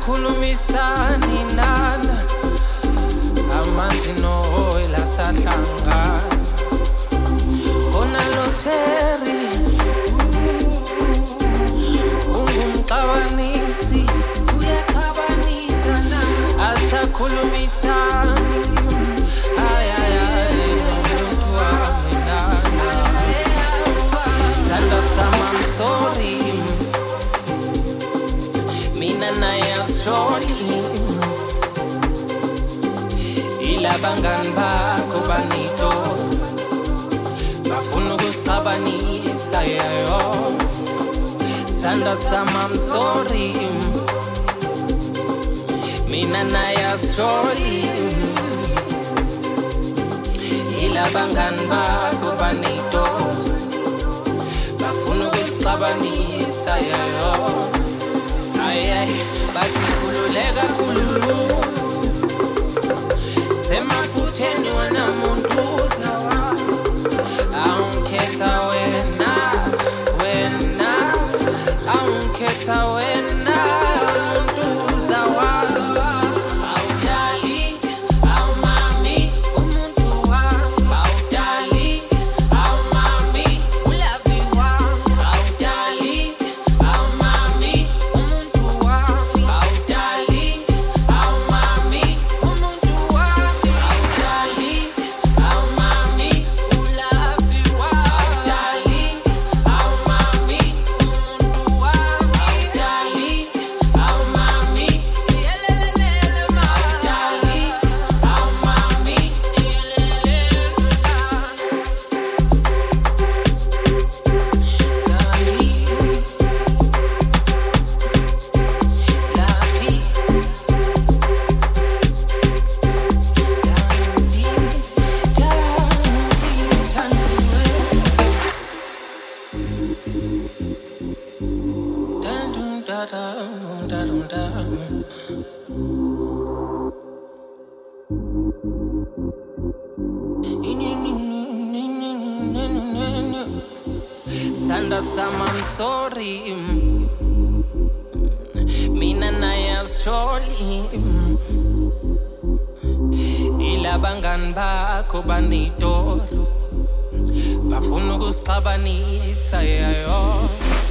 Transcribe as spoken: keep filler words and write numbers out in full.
asakhulumisani nana amanzi nohoyila sahlangana khona lotheri ungumxabanisi uyaxabanisa na asakhulumisani ay ay ay nomuntu wami nana sanda sama I'm sorry mina naye sorry ilabangani bakho banito bafuna ukusixabanisa yayo sanda sama I'm sorry mina naye sorry ilabangani bakho banito bafuna ukusixabanisa yayo ay ay bathi khululeka khululu semafutheni wena muntu uzawa awungikhetha wena wena awungikhetha wena muntu uzawa awudali awumami umuntu wami awudali awumami ulavi wami awudali awumami umuntu wami awudali awumami umuntu wami awudali awumami ulavi wami awudali awumami umuntu wami awudali awumami yelelele ma awudali awumami yelelele Sanda sama I'm sorry mina naye sorry ilabangani bakho banito bafuna ukusixabanisa yayo